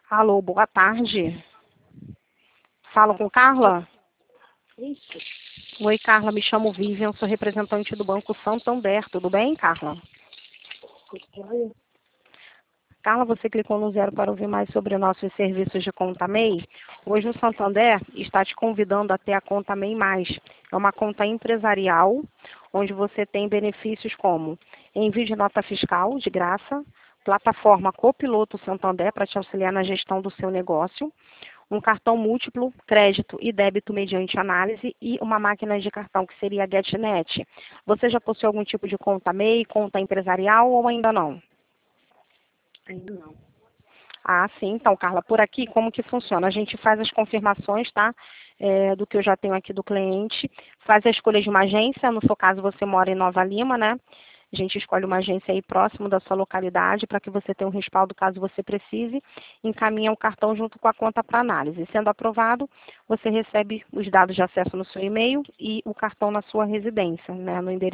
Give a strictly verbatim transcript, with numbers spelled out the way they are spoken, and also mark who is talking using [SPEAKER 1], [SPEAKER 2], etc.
[SPEAKER 1] Alô, boa tarde. Falo com Carla?
[SPEAKER 2] Isso.
[SPEAKER 1] Oi, Carla, me chamo Vivian, sou representante do Banco Santander. Tudo bem, Carla?
[SPEAKER 2] Olha,
[SPEAKER 1] Carla, você clicou no zero para ouvir mais sobre nossos serviços de conta M E I? Hoje o Santander está te convidando a ter a conta M E I Mais. É uma conta empresarial, onde você tem benefícios como envio de nota fiscal de graça, plataforma Copiloto Santander para te auxiliar na gestão do seu negócio, um cartão múltiplo, crédito e débito mediante análise e uma máquina de cartão que seria a GetNet. Você já possui algum tipo de conta M E I, conta empresarial ou ainda não?
[SPEAKER 2] ainda não.
[SPEAKER 1] Ah, sim. Então, Carla, por aqui, como que funciona? A gente faz as confirmações, tá? É, do que eu já tenho aqui do cliente, faz a escolha de uma agência, no seu caso você mora em Nova Lima, né? A gente escolhe uma agência aí próximo da sua localidade para que você tenha um respaldo caso você precise, encaminha o cartão junto com a conta para análise. Sendo aprovado, você recebe os dados de acesso no seu e-mail e o cartão na sua residência, né? No endereço